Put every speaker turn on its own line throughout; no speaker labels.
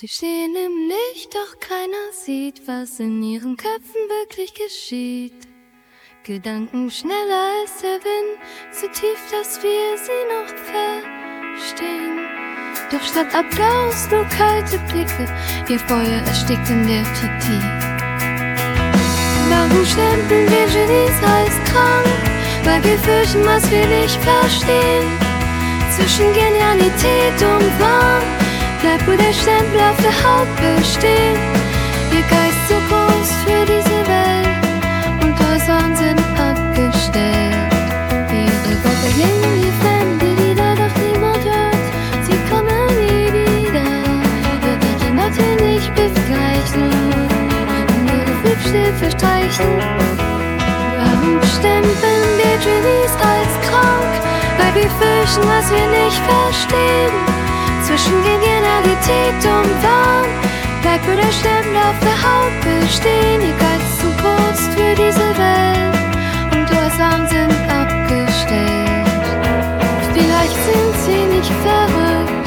Sie stehen im Licht, doch keiner sieht, was in ihren Köpfen wirklich geschieht. Gedanken schneller als der Wind, so tief, dass wir sie noch verstehen. Doch statt Applaus nur kalte Blicke, ihr Feuer erstickt in der Kritik. Warum stempeln wir Genies als krank? Weil wir fürchten, was wir nicht verstehen. Zwischen Genialität und Wahn bleibt nur der Stempel auf der Haut bestehen. Ihr Geist zu groß für diese Welt und Häuser sind abgestellt. Ihre Worte klingen wie fremde Lieder, doch niemand hört. Sie kommen nie wieder. Wird die Kinder nicht begleichen und ihre Flugstill verstreichen. Warum stempeln wir Genies als krank? Weil wir fürchten, was wir nicht verstehen. Zwischen Genialität und Wahn bleibt nur der Stempel auf der Haut bestehen. Ihr Geist zu groß für diese Welt und Ursachen sind abgestellt. Vielleicht sind sie nicht verrückt,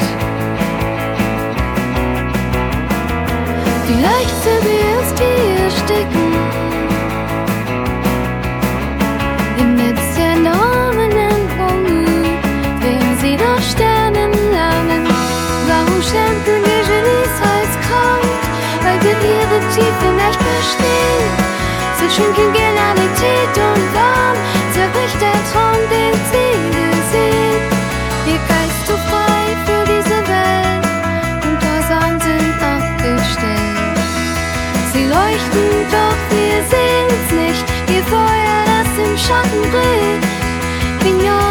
vielleicht sind wir es, die ersticken. Inmitten der enormen Entwurrung werden sie nach Sternen lernen. Warum stempeln wir Genies als krank? Weil wir ihre Tiefe nicht verstehen. Zwischen Genialität und Wahn zerbricht der Traum, den sie gesehen. Ihr Geist zu frei für diese Welt und Häuser sind abgestellt. Sie leuchten, doch wir sehen's nicht. Ihr Feuer, das im Schatten bricht.